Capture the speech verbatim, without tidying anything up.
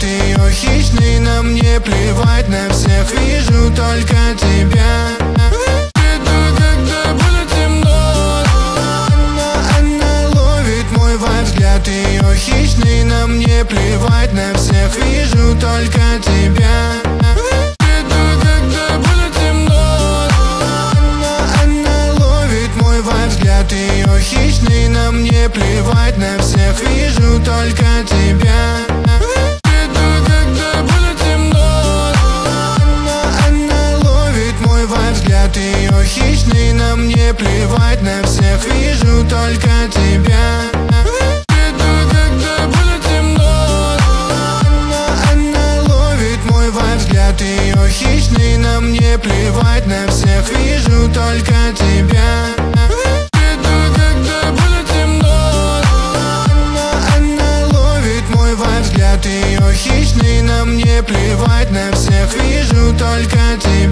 взгляд ее хищный, на мне плевать на всех, вижу только тебя. Когда было темно, она, она ловит мой вайб, взгляд ее хищный, на мне плевать на всех, вижу только тебя. Когда было темно, она, она ловит мой вайб, взгляд ее хищный, на мне плевать на всех, вижу только тебя. Когда было темно, она, она ловит мой вайб, взгляд ее хищный, на мне плевать на всех, вижу только тебя. Когда было темно, она, она ловит мой вайб, взгляд ее хищный, на мне плевать на всех, вижу только тебя. Когда было темно, она, она ловит мой вайб, взгляд ее хищный, на мне плевать на всех, вижу только тебя.